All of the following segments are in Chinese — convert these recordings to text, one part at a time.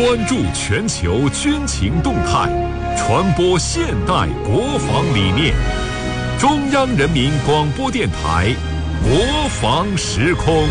关注全球军情动态，传播现代国防理念。中央人民广播电台国防时空。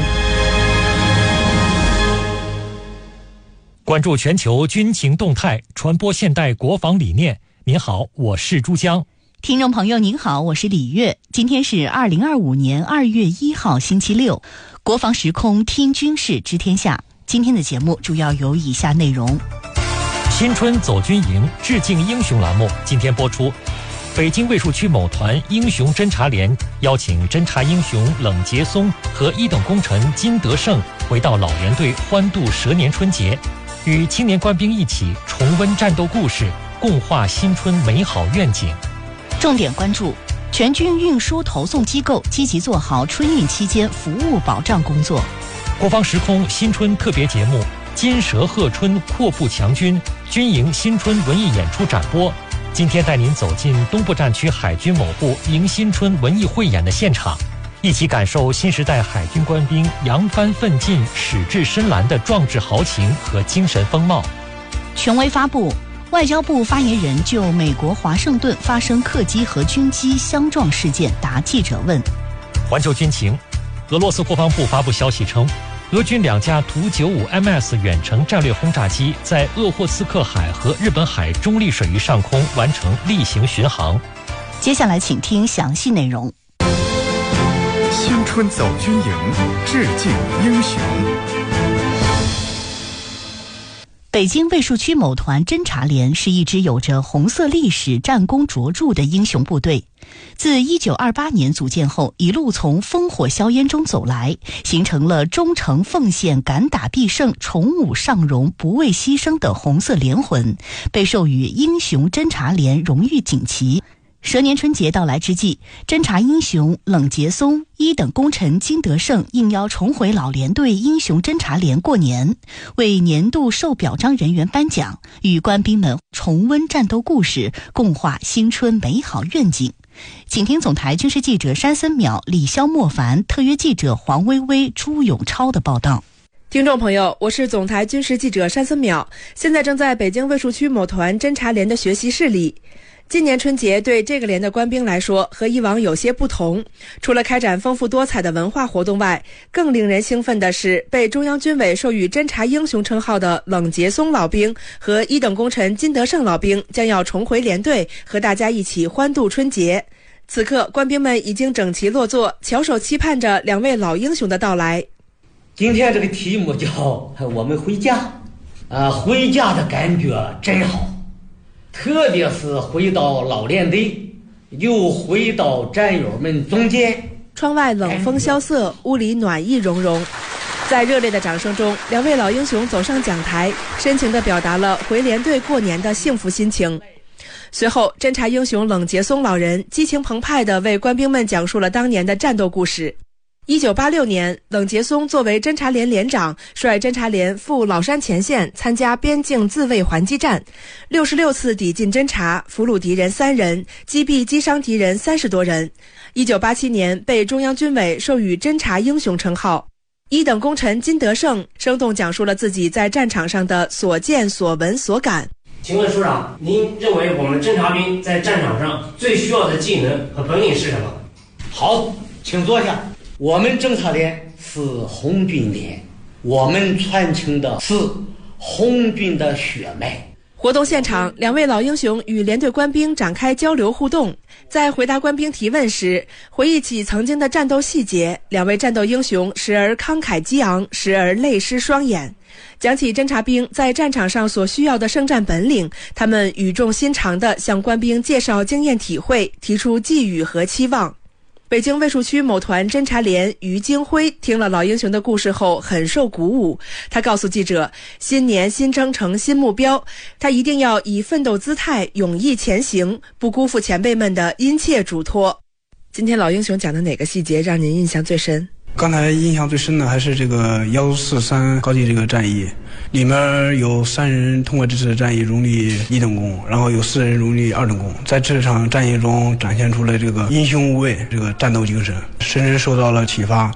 关注全球军情动态，传播现代国防理念。您好，我是朱江。 听众朋友您好，我是李月。今天是2025年2月1号星期六，国防时空听军事知天下。今天的节目主要有以下内容： 新春走军营致敬英雄栏目今天播出。北京卫戍区某团英雄侦察连邀请侦察英雄冷杰松和一等功臣金德胜回到老连队欢度蛇年春节，与青年官兵一起重温战斗故事，共话新春美好愿景。 重点关注全军运输投送机构积极做好春运期间服务保障工作。 国防时空新春特别节目金蛇贺春阔步强军军营新春文艺演出展播，今天带您走进东部战区海军某部迎新春文艺汇演的现场，一起感受新时代海军官兵扬帆奋进矢志深蓝的壮志豪情和精神风貌。 权威发布，外交部发言人就美国华盛顿发生客机和军机相撞事件答记者问。 环球军情，俄罗斯国防部发布消息称，俄军2架图95MS 远程战略轰炸机在鄂霍次克海和日本海中立水域上空完成例行巡航。 接下来请听详细内容。 新春走军营，致敬英雄。 北京卫戍区某团侦察连是一支有着红色历史、战功卓著的英雄部队。自1928年组建后，一路从烽火硝烟中走来，形成了忠诚奉献、敢打必胜、崇武尚荣、不畏牺牲的红色连魂，被授予英雄侦察连荣誉锦旗。蛇年春节到来之际，侦察英雄冷杰松、一等功臣金德胜应邀重回老连队英雄侦察连过年，为年度受表彰人员颁奖，与官兵们重温战斗故事，共话新春美好愿景。请听总台军事记者山森淼、李肖莫凡，特约记者黄薇薇、朱永超的报道。 听众朋友，我是总台军事记者山森淼，现在正在北京卫戍区某团侦察连的学习室里。今年春节对这个连的官兵来说和以往有些不同，除了开展丰富多彩的文化活动外，更令人兴奋的是被中央军委授予侦察英雄称号的冷杰松老兵和一等功臣金德胜老兵将要重回连队，和大家一起欢度春节。此刻官兵们已经整齐落座，翘首期盼着2位老英雄的到来。 今天这个题目叫我们回家，回家的感觉真好，特别是回到老连队，又回到战友们中间。 窗外冷风萧瑟，屋里暖意融融。在热烈的掌声中，2位老英雄走上讲台，深情地表达了回连队过年的幸福心情。随后，侦察英雄冷杰松老人激情澎湃地为官兵们讲述了当年的战斗故事。1986年，冷杰松作为侦察连连长，率侦察连赴老山前线参加边境自卫还击战，66次抵近侦察，俘虏敌人3人，击毙击伤敌人30多人。1987年被中央军委授予侦察英雄称号。一等功臣金德胜生动讲述了自己在战场上的所见所闻所感。 请问署长，您认为我们侦察兵在战场上最需要的技能和本领是什么？ 好，请坐下。我们侦察连是红军连，我们传承的是红军的血脉。 活动现场，2位老英雄与连队官兵展开交流互动，在回答官兵提问时，回忆起曾经的战斗细节，2位战斗英雄时而慷慨激昂，时而泪湿双眼。讲起侦察兵在战场上所需要的胜战本领，他们语重心长地向官兵介绍经验体会，提出寄语和期望。北京卫戍区某团侦察连于京辉听了老英雄的故事后很受鼓舞，他告诉记者，新年新征程新目标，他一定要以奋斗姿态勇毅前行，不辜负前辈们的殷切嘱托。今天老英雄讲的哪个细节让您印象最深？ 刚才印象最深的还是这个143高地这个战役，里面有3人通过这次战役荣立1等功，然后有4人荣立2等功，在这场战役中展现出了这个英雄无畏这个战斗精神，深深受到了启发。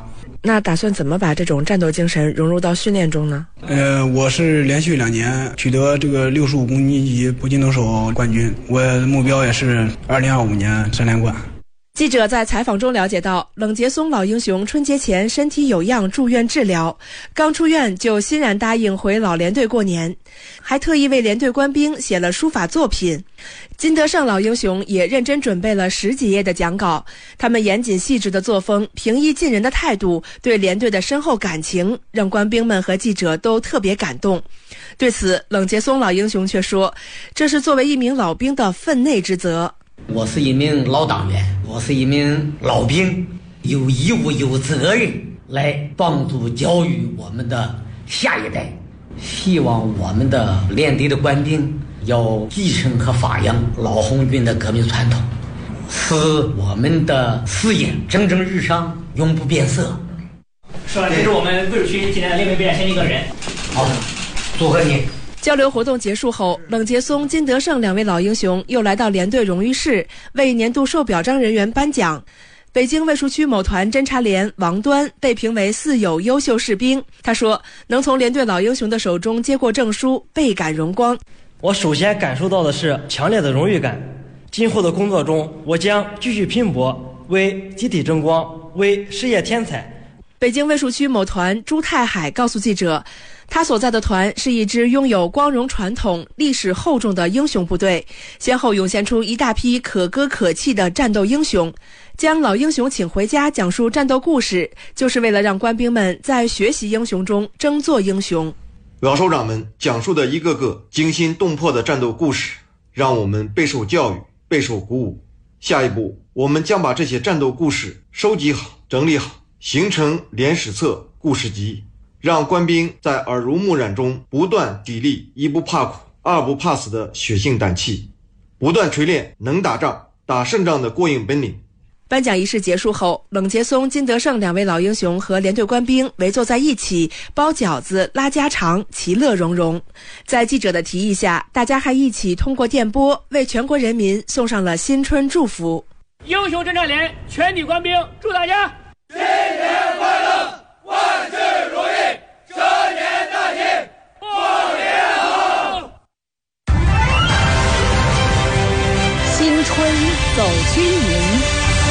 那打算怎么把这种战斗精神融入到训练中呢？ 我是连续2年取得这个65公斤级搏击能手冠军，我的目标也是2025年3连冠。 记者在采访中了解到，冷杰松老英雄春节前身体有恙住院治疗，刚出院就欣然答应回老连队过年，还特意为连队官兵写了书法作品。金德胜老英雄也认真准备了10几页的讲稿，他们严谨细致的作风，平易近人的态度，对连队的深厚感情，让官兵们和记者都特别感动。对此，冷杰松老英雄却说，这是作为一名老兵的分内之责。 我是一名老党员，我是一名老兵，有义务有责任来帮助教育我们的下一代。希望我们的连队的官兵要继承和发扬老红军的革命传统，使我们的事业蒸蒸日上，永不变色。 是吧？这是我们卫戍区今天的另一位表现的一个人。 好，祝贺你。 交流活动结束后，冷杰松、金德胜2位老英雄又来到连队荣誉室为年度受表彰人员颁奖。北京卫戍区某团侦察连王端被评为4有优秀士兵。他说，能从连队老英雄的手中接过证书，倍感荣光。 我首先感受到的是强烈的荣誉感。今后的工作中，我将继续拼搏，为集体争光，为事业添彩。 北京卫戍区某团朱太海告诉记者，他所在的团是一支拥有光荣传统、历史厚重的英雄部队，先后涌现出一大批可歌可泣的战斗英雄。将老英雄请回家讲述战斗故事，就是为了让官兵们在学习英雄中争做英雄。 老首长们讲述的一个个惊心动魄的战斗故事，让我们备受教育，备受鼓舞。下一步，我们将把这些战斗故事收集好、整理好，形成连史册故事集，让官兵在耳濡目染中不断砥砺1不怕苦、2不怕死的血性胆气，不断锤炼能打仗、打胜仗的过硬本领。 颁奖仪式结束后，冷杰松、金德胜2位老英雄和连队官兵围坐在一起，包饺子、拉家常，其乐融融。在记者的提议下，大家还一起通过电波为全国人民送上了新春祝福。 英雄侦察连全体官兵祝大家新年快乐，万事如意，蛇年大吉，过年好。 新春走军营。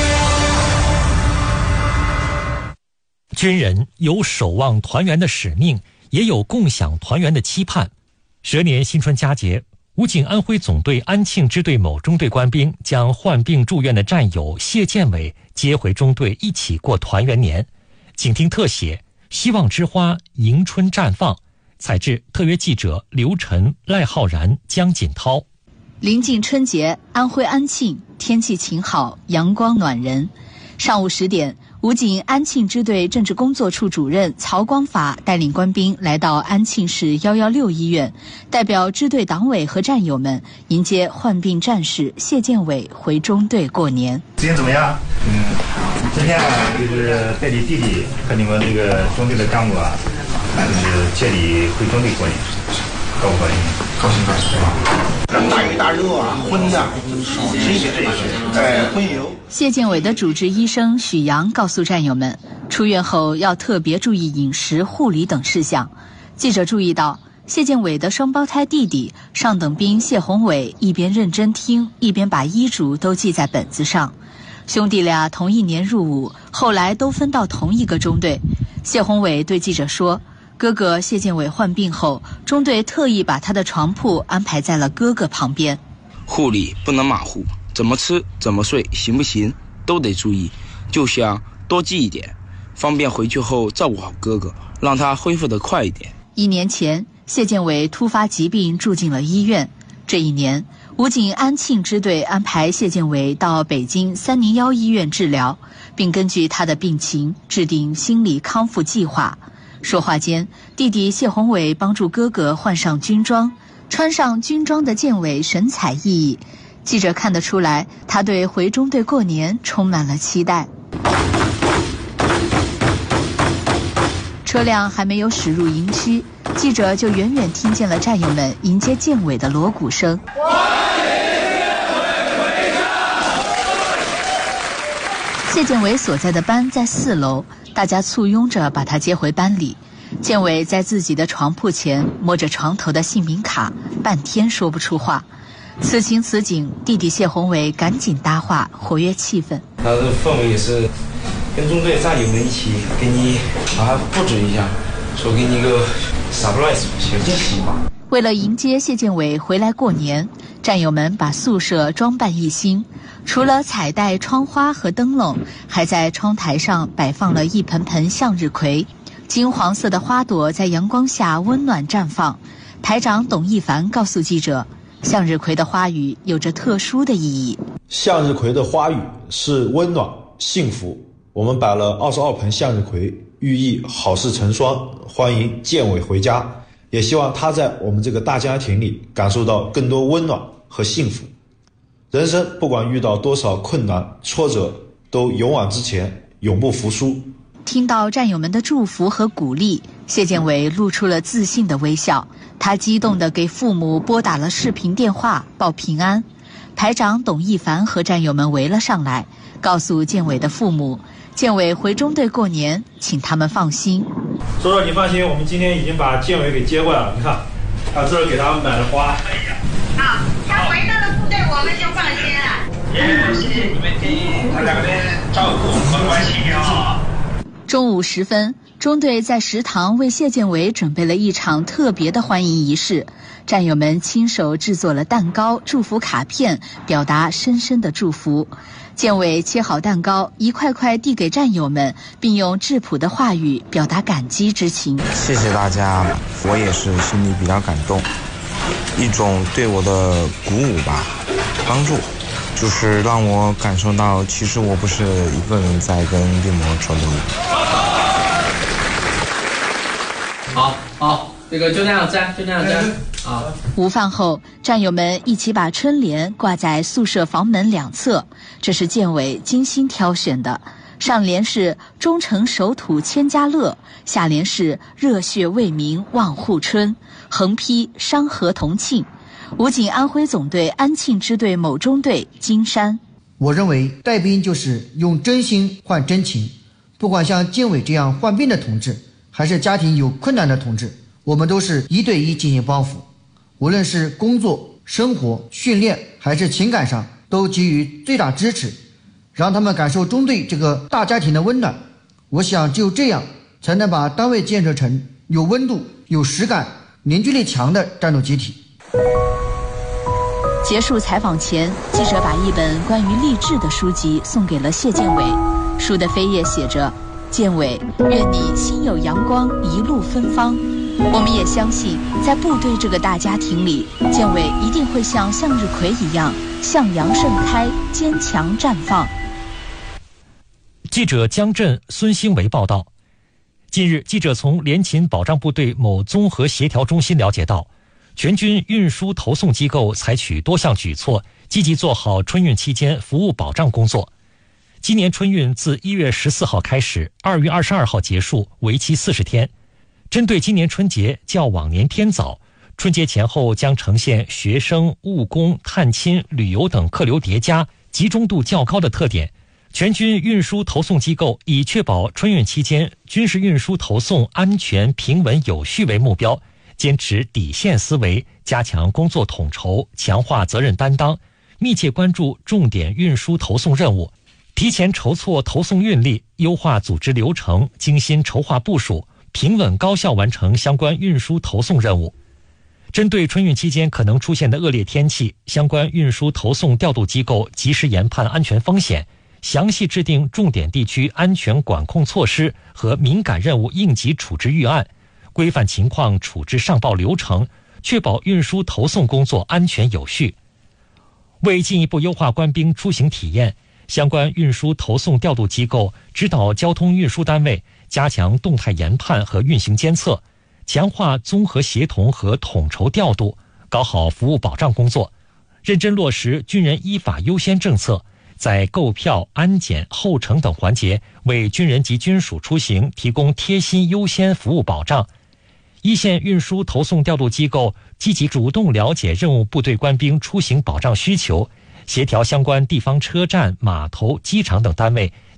军人有守望团圆的使命，也有共享团圆的期盼。蛇年新春佳节，武警安徽总队安庆支队某中队官兵将患病住院的战友谢建伟接回中队，一起过团圆年。请听特写《希望之花迎春绽放》，采制特约记者刘晨、赖浩然、江锦涛。 临近春节，安徽安庆天气晴好，阳光暖人。上午10点，武警安庆支队政治工作处主任曹光法带领官兵来到安庆市116医院，代表支队党委和战友们迎接患病战士谢建伟回中队过年。 今天怎么样？今天就是带你弟弟和你们这个中队的干部就是接你回中队过年，高不高兴？高兴高兴。大鱼大肉啊，荤的少吃一些这些，荤油。 谢建伟的主治医生许阳告诉战友们，出院后要特别注意饮食、护理等事项。记者注意到，谢建伟的双胞胎弟弟上等兵谢宏伟一边认真听，一边把医嘱都记在本子上。兄弟俩同一年入伍，后来都分到同一个中队。谢宏伟对记者说，哥哥谢建伟患病后，中队特意把他的床铺安排在了哥哥旁边。 护理不能马虎，怎么吃怎么睡行不行都得注意，就想多记一点，方便回去后照顾好哥哥，让他恢复得快一点。 1年前，谢建伟突发疾病住进了医院。这一年，武警安庆支队安排谢建伟到北京301医院治疗，并根据他的病情制定心理康复计划。说话间，弟弟谢宏伟帮助哥哥换上军装。穿上军装的建伟神采奕奕，记者看得出来，他对回中队过年充满了期待。车辆还没有驶入营区，记者就远远听见了战友们迎接建伟的锣鼓声。 谢建伟所在的班在4楼，大家簇拥着把他接回班里。建伟在自己的床铺前摸着床头的姓名卡，半天说不出话。此情此景，弟弟谢宏伟赶紧搭话，活跃气氛。 他的氛围也是跟中队战友们一起给你把它布置一下，说给你一个 surprise 小惊喜吧。 为了迎接谢建伟回来过年，战友们把宿舍装扮一新，除了彩带、窗花和灯笼，还在窗台上摆放了一盆盆向日葵，金黄色的花朵在阳光下温暖绽放。台长董一凡告诉记者，向日葵的花语有着特殊的意义。 向日葵的花语是温暖、幸福。我们摆了22盆向日葵，寓意好事成双，欢迎建伟回家，也希望他在我们这个大家庭里感受到更多温暖和幸福。人生不管遇到多少困难挫折，都勇往直前，永不服输。 听到战友们的祝福和鼓励，谢建伟露出了自信的微笑。他激动地给父母拨打了视频电话报平安。排长董一凡和战友们围了上来，告诉建伟的父母，建伟回中队过年，请他们放心。 所以说你放心，我们今天已经把建伟给接过来了。你看，这儿给他们买了花。 啊，他回到了部队，我们就放心了。谢谢你们对他两个人照顾和关心啊。 中午时分，中队在食堂为谢建伟准备了一场特别的欢迎仪式。战友们亲手制作了蛋糕、祝福卡片，表达深深的祝福。建伟切好蛋糕，一块块递给战友们，并用质朴的话语表达感激之情。 谢谢大家，我也是心里比较感动，一种对我的鼓舞吧，帮助，就是让我感受到其实我不是一个人在跟病魔做努力。 好，这个就那样粘，就那样粘啊。 午饭后，战友们一起把春联挂在宿舍房门两侧，这是建伟精心挑选的。上联是“忠诚守土千家乐”，下联是“热血为民望护春”，横批“山河同庆”。武警安徽总队安庆支队某中队金山， 我认为带兵就是用真心换真情，不管像建伟这样患病的同志，还是家庭有困难的同志，我们都是1对1进行帮扶，无论是工作、生活、训练还是情感上，都给予最大支持，让他们感受中队这个大家庭的温暖。我想只有这样才能把单位建设成有温度、有实感、凝聚力强的战斗集体。 结束采访前，记者把一本关于励志的书籍送给了谢建伟，书的扉页写着：建伟，愿你心有阳光，一路芬芳。我们也相信，在部队这个大家庭里，建伟一定会像向日葵一样向阳盛开，坚强绽放。 记者江震、孙兴维报道。近日，记者从联勤保障部队某综合协调中心了解到，全军运输投送机构采取多项举措，积极做好春运期间服务保障工作。今年春运自1月14号开始，2月22号结束，为期40天。针对今年春节较往年偏早，春节前后将呈现学生、务工、探亲、旅游等客流叠加、集中度较高的特点。全军运输投送机构以确保春运期间军事运输投送安全、平稳、有序为目标，坚持底线思维，加强工作统筹，强化责任担当，密切关注重点运输投送任务，提前筹措投送运力，优化组织流程，精心筹划部署，平稳高效完成相关运输投送任务。针对春运期间可能出现的恶劣天气，相关运输投送调度机构及时研判安全风险，详细制定重点地区安全管控措施和敏感任务应急处置预案，规范情况处置上报流程，确保运输投送工作安全有序。为进一步优化官兵出行体验，相关运输投送调度机构指导交通运输单位加强动态研判和运行监测，强化综合协同和统筹调度，搞好服务保障工作，认真落实军人依法优先政策，在购票、安检、候乘等环节为军人及军属出行提供贴心优先服务保障。一线运输投送调度机构积极主动了解任务部队官兵出行保障需求，协调相关地方车站、码头、机场等单位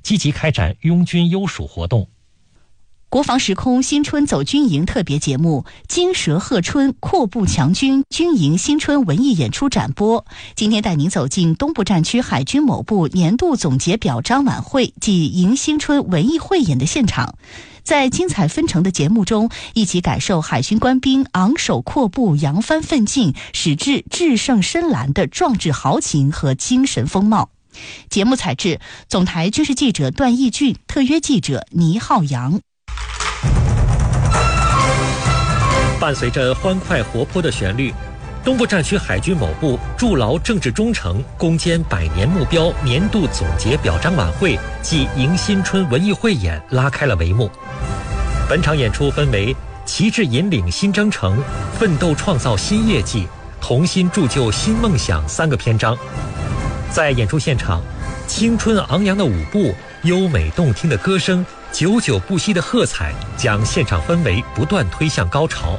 积极开展拥军优属活动。 国防时空新春走军营特别节目《金蛇贺春阔步强军军营新春文艺演出》展播，今天带您走进东部战区海军某部年度总结表彰晚会暨迎新春文艺汇演的现场。在精彩纷呈的节目中，一起感受海军官兵昂首阔步、扬帆奋进，矢志制胜深蓝的壮志豪情和精神风貌。节目采制总台军事记者段义俊，特约记者倪浩洋。 伴随着欢快活泼的旋律，东部战区海军某部筑牢政治忠诚、攻坚100年目标年度总结表彰晚会暨迎新春文艺汇演拉开了帷幕。本场演出分为旗帜引领新征程、奋斗创造新业绩、同心铸就新梦想3个篇章。在演出现场，青春昂扬的舞步、优美动听的歌声、久久不息的喝彩，将现场氛围不断推向高潮。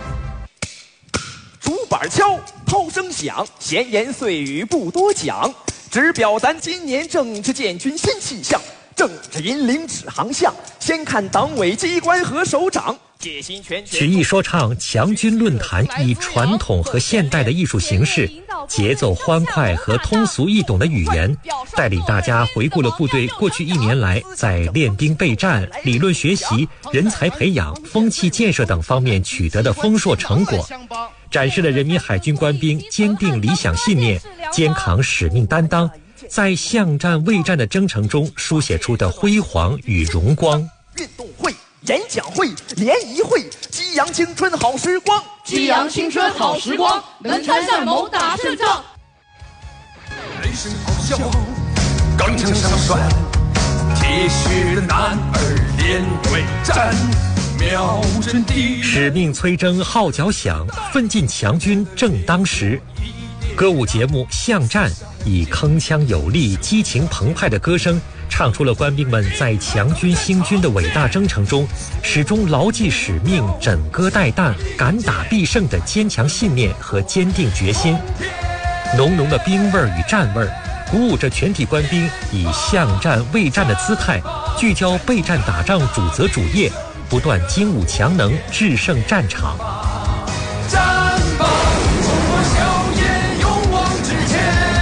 竹板敲，炮声响，闲言碎语不多讲，只表咱今年政治建军新气象。政治引领指航向，先看党委机关和首长。曲艺说唱强军论坛以传统和现代的艺术形式，节奏欢快和通俗易懂的语言，带领大家回顾了部队过去1年来在练兵备战、理论学习、人才培养、风气建设等方面取得的丰硕成果，展示了人民海军官兵坚定理想信念、肩扛使命担当，在巷战卫战的征程中书写出的辉煌与荣光。运动会、演讲会、联谊会，激扬青春好时光， 激扬青春好时光，能参善谋打胜仗。 人生咆哮，钢枪上栓，铁血的男儿练对战，瞄准敌人。 使命催征号角响，奋进强军正当时。歌舞节目《巷战》以铿锵有力、激情澎湃的歌声，唱出了官兵们在强军兴军的伟大征程中，始终牢记使命、枕戈待旦、敢打必胜的坚强信念和坚定决心。浓浓的兵味与战味，鼓舞着全体官兵以巷战卫战的姿态，聚焦备战打仗主责主业，不断精武强能，制胜战场。 战吧，中国硝烟勇往直前，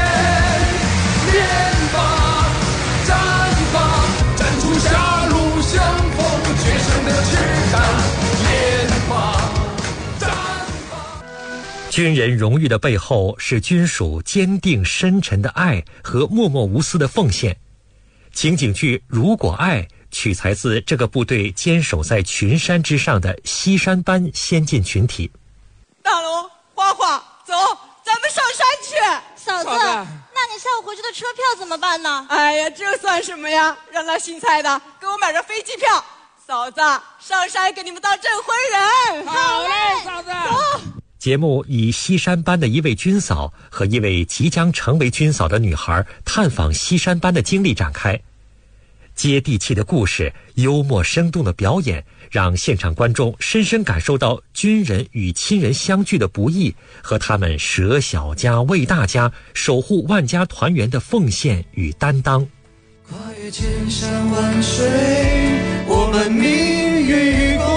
练吧，战吧，战出狭路相逢决胜的躯干，练吧，战吧。 军人荣誉的背后是军属坚定深沉的爱和默默无私的奉献。情景剧《如果爱》取材自这个部队坚守在群山之上的西山班先进群体。 大龙、花花，走，咱们上山去。 嫂子，那你下午回去的车票怎么办呢？ 哎呀，这算什么呀？让那姓蔡的给我买张飞机票。嫂子，上山给你们当证婚人。 好嘞， 嫂子，走。 节目以西山班的一位军嫂和一位即将成为军嫂的女孩探访西山班的经历展开。接地气的故事、幽默生动的表演，让现场观众深深感受到军人与亲人相聚的不易和他们舍小家为大家、守护万家团圆的奉献与担当。 跨越千山万水，我们命与共，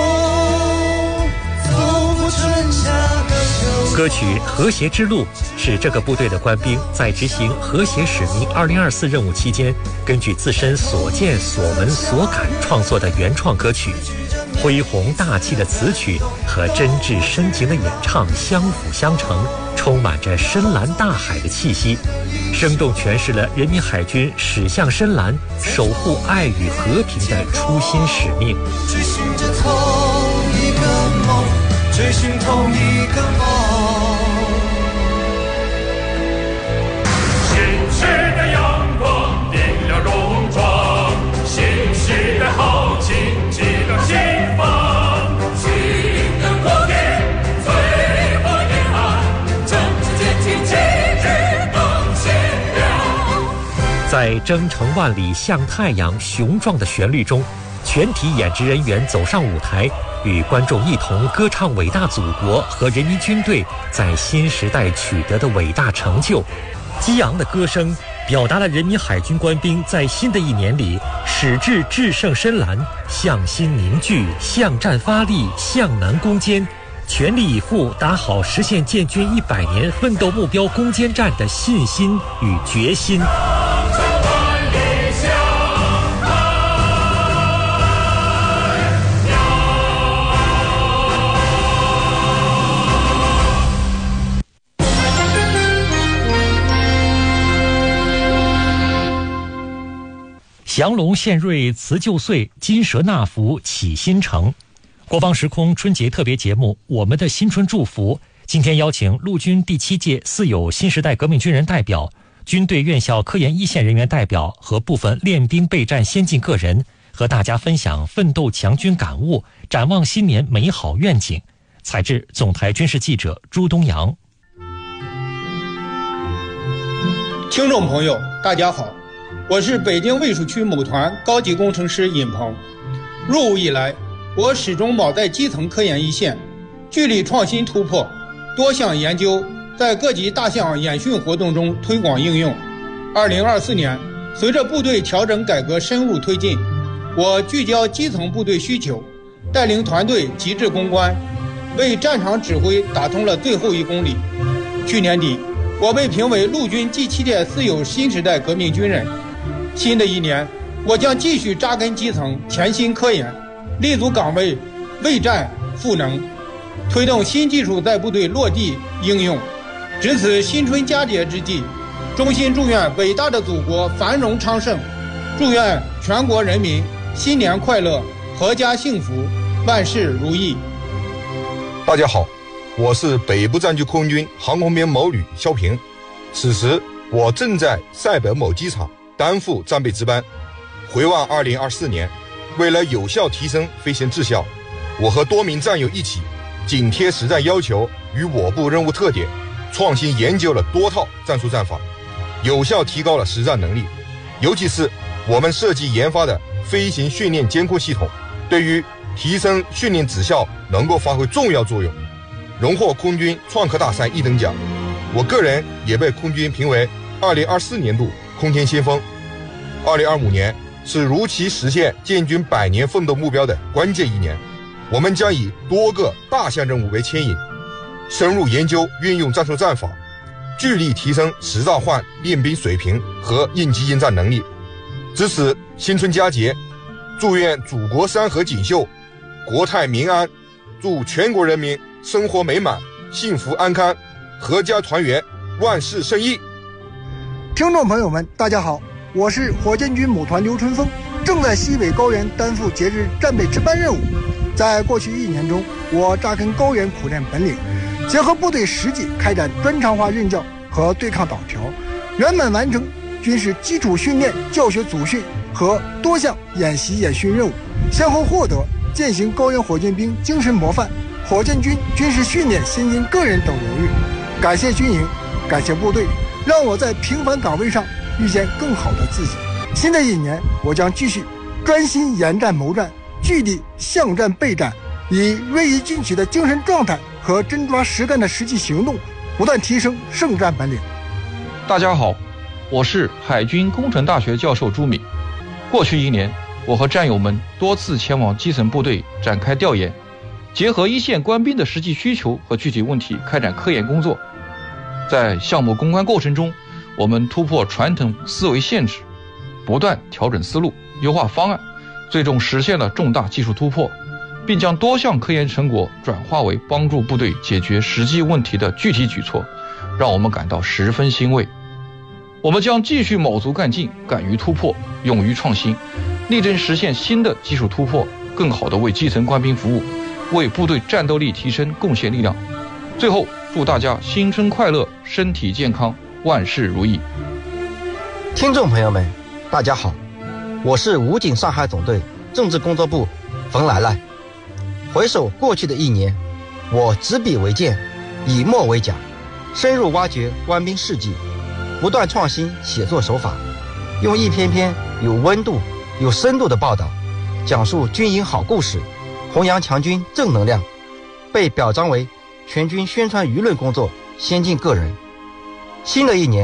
走过春夏和秋冬。 歌曲《和谐之路》是这个部队的官兵在执行和谐使命2024任务期间，根据自身所见所闻所感创作的原创歌曲。恢宏大气的词曲和真挚深情的演唱相辅相成，充满着深蓝大海的气息，生动诠释了人民海军驶向深蓝、守护爱与和平的初心使命。 追寻着同一个梦，追寻同一个梦。 新时的阳光点亮戎装，新时的豪情激荡心房，新的国电璀璨沿岸，政治坚挺旗帜更鲜亮。 在征程万里向太阳雄壮的旋律中，全体演职人员走上舞台，与观众一同歌唱伟大祖国和人民军队在新时代取得的伟大成就。激昂的歌声、 表达了人民海军官兵在新的一年里矢志制胜深蓝、向心凝聚、向战发力、向南攻坚，全力以赴打好实现建军100年奋斗目标攻坚战的信心与决心。降龙献瑞辞旧岁，金蛇纳福启新城。国防时空春节特别节目《我们的新春祝福》，今天邀请陆军第7届四有新时代革命军人代表、军队院校科研一线人员代表和部分练兵备战先进个人，和大家分享奋斗强军感悟，展望新年美好愿景。采制总台军事记者朱东阳。 听众朋友，大家好，我是北京卫戍区某团高级工程师尹鹏。入伍以来，我始终铆在基层科研一线，据力创新突破，多项研究在各级大项演训活动中推广应用。2024年，随着部队调整改革深入推进，我聚焦基层部队需求，带领团队极致攻关，为战场指挥打通了最后1公里。去年底，我被评为陆军第7届四有新时代革命军人。新的一年，我将继续扎根基层，潜心科研，立足岗位，为战赋能，推动新技术在部队落地应用。值此新春佳节之际，衷心祝愿伟大的祖国繁荣昌盛，祝愿全国人民新年快乐，阖家幸福，万事如意。 大家好，我是北部战区空军航空兵某旅肖平，此时我正在塞北某机场担负战备值班。回望2024年，为了有效提升飞行质效，我和多名战友一起紧贴实战要求与我部任务特点，创新研究了多套战术战法，有效提高了实战能力。尤其是我们设计研发的飞行训练监控系统，对于提升训练质效能够发挥重要作用，荣获空军创客大赛1等奖。我个人也被空军评为2024年度空天先锋。2025年是如期实现建军100年奋斗目标的关键一年，我们将以多个大项任务为牵引，深入研究运用战术战法，聚力提升实战化练兵水平和应急应战能力。值此新春佳节，祝愿祖国山河锦绣，国泰民安，祝全国人民生活美满，幸福安康，阖家团圆，万事胜意。 听众朋友们，大家好，我是火箭军某团刘春风，正在西北高原担负节日战备值班任务。在过去1年中，我扎根高原苦练本领，结合部队实际开展专长化任教和对抗导调，圆满完成军事基础训练教学组训和多项演习演训任务，先后获得践行高原火箭兵精神模范、火箭军军事训练先进个人等荣誉。感谢军营，感谢部队，让我在平凡岗位上遇见更好的自己。新的一年，我将继续专心研战谋战，据地向战备战，以锐意进取的精神状态和真抓实干的实际行动，不断提升胜战本领。 大家好，我是海军工程大学教授朱敏。过去1年，我和战友们多次前往基层部队展开调研，结合一线官兵的实际需求和具体问题开展科研工作。在项目攻关过程中，我们突破传统思维限制，不断调整思路，优化方案，最终实现了重大技术突破，并将多项科研成果转化为帮助部队解决实际问题的具体举措，让我们感到十分欣慰。我们将继续卯足干劲，敢于突破，勇于创新，力争实现新的技术突破，更好地为基层官兵服务，为部队战斗力提升贡献力量。最后，祝大家新春快乐，身体健康，万事如意。 听众朋友们，大家好，我是武警上海总队政治工作部冯来来。回首过去的1年，我执笔为鉴，以墨为甲，深入挖掘官兵事迹，不断创新写作手法，用一篇篇有温度、有深度的报道，讲述军营好故事，弘扬强军正能量，被表彰为全军宣传舆论工作先进个人。新的一年，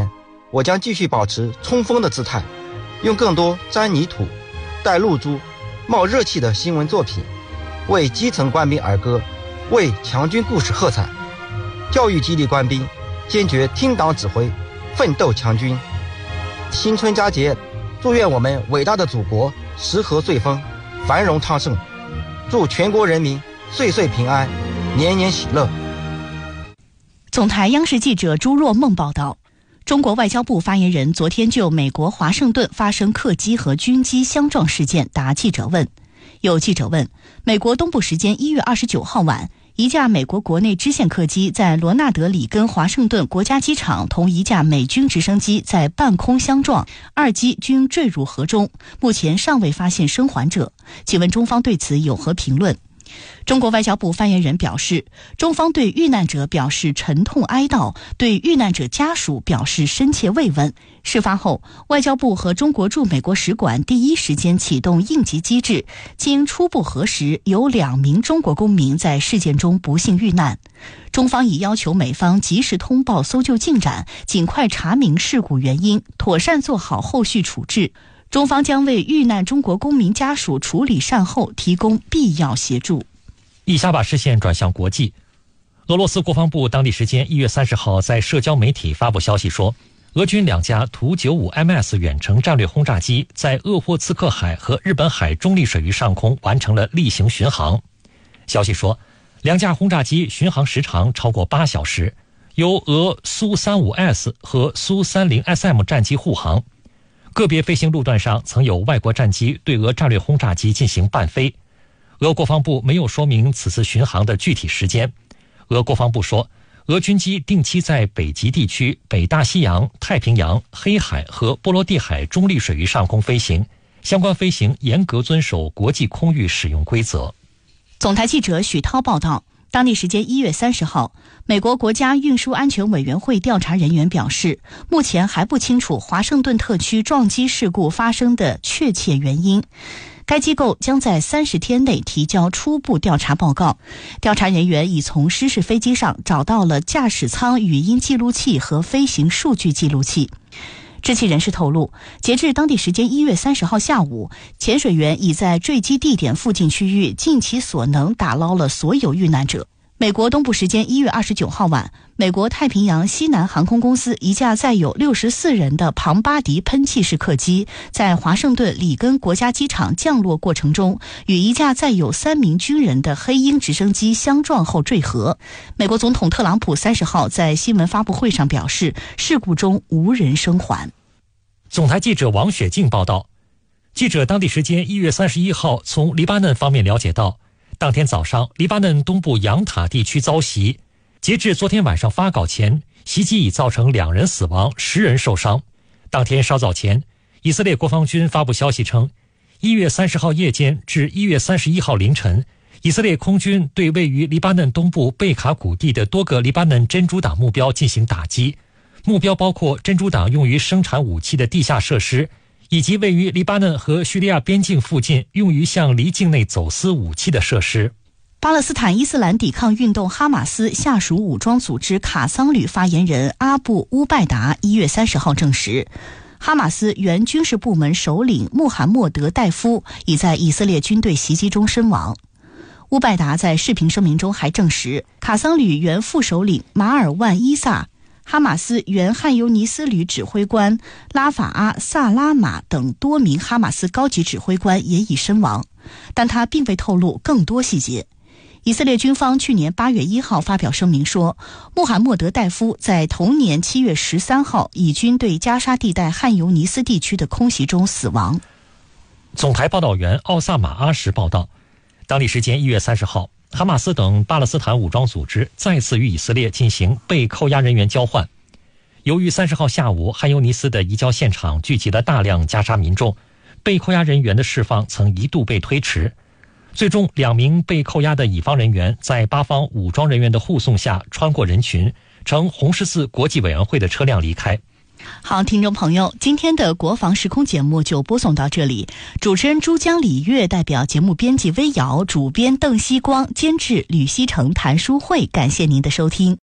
我将继续保持冲锋的姿态，用更多沾泥土、带露珠、冒热气的新闻作品，为基层官兵儿歌，为强军故事喝彩，教育激励官兵，坚决听党指挥，奋斗强军。新春佳节，祝愿我们伟大的祖国时和岁丰，繁荣昌盛，祝全国人民岁岁平安，年年喜乐。 总台央视记者朱若梦报道，中国外交部发言人昨天就美国华盛顿发生客机和军机相撞事件答记者问。有记者问，美国东部时间1月29号晚，一架美国国内支线客机在罗纳德里根华盛顿国家机场同一架美军直升机在半空相撞，二机均坠入河中，目前尚未发现生还者。请问中方对此有何评论？中国外交部发言人表示，中方对遇难者表示沉痛哀悼，对遇难者家属表示深切慰问。事发后，外交部和中国驻美国使馆第一时间启动应急机制，经初步核实，有2名中国公民在事件中不幸遇难。中方已要求美方及时通报搜救进展，尽快查明事故原因，妥善做好后续处置。中方将为遇难中国公民家属处理善后提供必要协助。 以下把视线转向国际。俄罗斯国防部当地时间1月30号在社交媒体发布消息说，俄军2架图 95MS 远程战略轰炸机在鄂霍次克海和日本海中立水域上空完成了例行巡航。消息说，2架轰炸机巡航时长超过8小时，由俄苏 35S 和苏 30SM 战机护航。个别飞行路段上曾有外国战机对俄战略轰炸机进行伴飞。俄国防部没有说明此次巡航的具体时间。俄国防部说，俄军机定期在北极地区、北大西洋、太平洋、黑海和波罗的海中立水域上空飞行，相关飞行严格遵守国际空域使用规则。 总台记者许涛报道，当地时间1月30号，美国国家运输安全委员会调查人员表示，目前还不清楚华盛顿特区撞击事故发生的确切原因。该机构将在30天内提交初步调查报告。调查人员已从失事飞机上找到了驾驶舱语音记录器和飞行数据记录器。知情人士透露，截至当地时间1月30号下午，潜水员已在坠机地点附近区域尽其所能打捞了所有遇难者。美国东部时间1月29号晚，美国太平洋西南航空公司一架载有64人的庞巴迪喷气式客机在华盛顿里根国家机场降落过程中，与一架载有3名军人的黑鹰直升机相撞后坠河。美国总统特朗普30号在新闻发布会上表示，事故中无人生还。 总台记者王雪静报道，记者当地时间1月31号从黎巴嫩方面了解到，当天早上，黎巴嫩东部扬塔地区遭袭。截至昨天晚上发稿前，袭击已造成2人死亡，10人受伤。当天稍早前，以色列国防军发布消息称，1月30号夜间至1月31号凌晨，以色列空军对位于黎巴嫩东部贝卡谷地的多个黎巴嫩真主党目标进行打击，目标包括真主党用于生产武器的地下设施，以及位于黎巴嫩和叙利亚边境附近用于向黎境内走私武器的设施。 巴勒斯坦伊斯兰抵抗运动哈马斯下属武装组织卡桑旅发言人阿布·乌拜达1月30号证实，哈马斯原军事部门首领穆罕默德·戴夫已在以色列军队袭击中身亡。乌拜达在视频声明中还证实，卡桑旅原副首领马尔万·伊萨、哈马斯原汉尤尼斯旅指挥官拉法阿·萨拉马等多名哈马斯高级指挥官也已身亡，但他并未透露更多细节。以色列军方去年8月1号发表声明说，穆罕默德·戴夫在同年7月13号以军对加沙地带汉尤尼斯地区的空袭中死亡。 总台报道员奥萨马阿什报道，当地时间1月30号，哈马斯等巴勒斯坦武装组织再次与以色列进行被扣押人员交换。由于30号下午汉尤尼斯的移交现场聚集了大量加沙民众，被扣押人员的释放曾一度被推迟。最终2名被扣押的乙方人员在巴方武装人员的护送下穿过人群，乘红十字国际委员会的车辆离开。 好，听众朋友，今天的国防时空节目就播送到这里。主持人珠江李月代表节目编辑微瑶，主编邓希光，监制吕希成、谭淑慧，感谢您的收听。